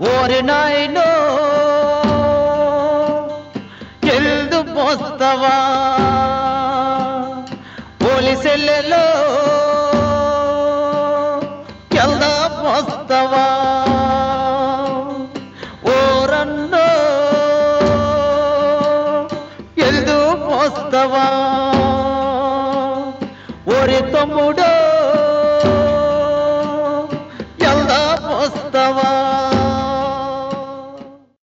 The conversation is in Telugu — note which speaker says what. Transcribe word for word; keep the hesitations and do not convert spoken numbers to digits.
Speaker 1: ఓరి నాయనో ఎల్దు పోస్తవా పోలీసెల్లెలో ఎల్దా పోస్తవా ఓరన్నో ఎల్దు పోస్తవా ఓరి తమ్ముడో